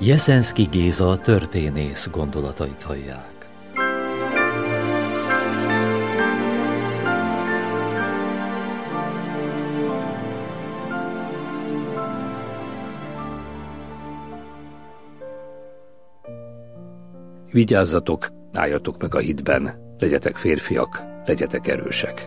Jeszenszky Géza történész gondolatait hallják. Vigyázzatok, álljatok meg a hitben, legyetek férfiak, legyetek erősek.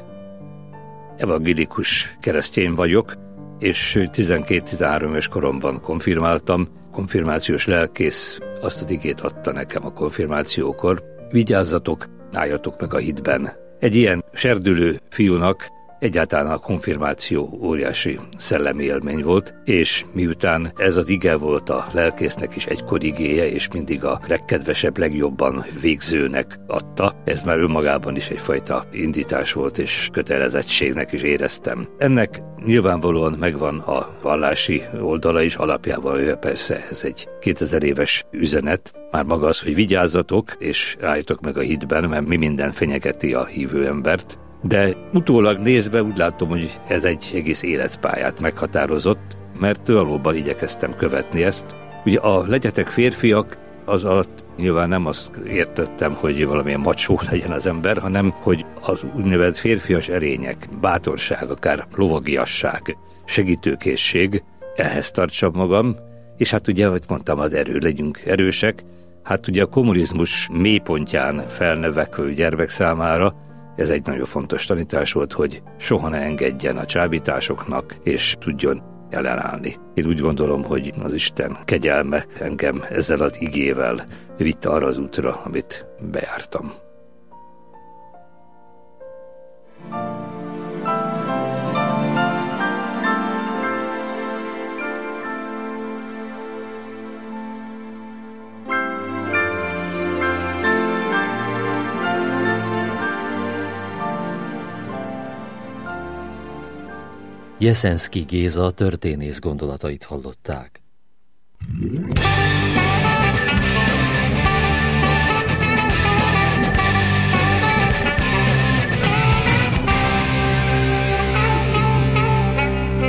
Evangélikus keresztény vagyok, és 12-13 éves koromban konfirmáltam. Konfirmációs lelkész azt az igét adta nekem a konfirmációkor. Vigyázzatok, álljatok meg a hitben. Egy ilyen serdülő fiúnak egyáltalán a konfirmáció óriási szellemi élmény volt, és miután ez az ige volt a lelkésznek is egykor igéje, és mindig a legkedvesebb, legjobban végzőnek adta, ez már önmagában is egyfajta indítás volt, és kötelezettségnek is éreztem. Ennek nyilvánvalóan megvan a vallási oldala is, alapjában persze ez egy 2000 éves üzenet, már maga az, hogy vigyázzatok, és álljatok meg a hitben, mert mi minden fenyegeti a hívő embert. De utólag nézve úgy látom, hogy ez egy egész életpályát meghatározott, mert valóban igyekeztem követni ezt. Ugye a legyetek férfiak, az alatt nyilván nem azt értettem, hogy valamilyen macsó legyen az ember, hanem hogy az úgynevezett férfias erények, bátorság, akár lovagiasság, segítőkészség, ehhez tartsam magam, és hát ugye, ahogy mondtam, az erő, legyünk erősek. Hát ugye a kommunizmus mélypontján felnövekvő gyermek számára ez egy nagyon fontos tanítás volt, hogy soha ne engedjen a csábításoknak, és tudjon ellenállni. Én úgy gondolom, hogy az Isten kegyelme engem ezzel az igével vitte arra az útra, amit bejártam. Jeszenszky Géza történész gondolatait hallották.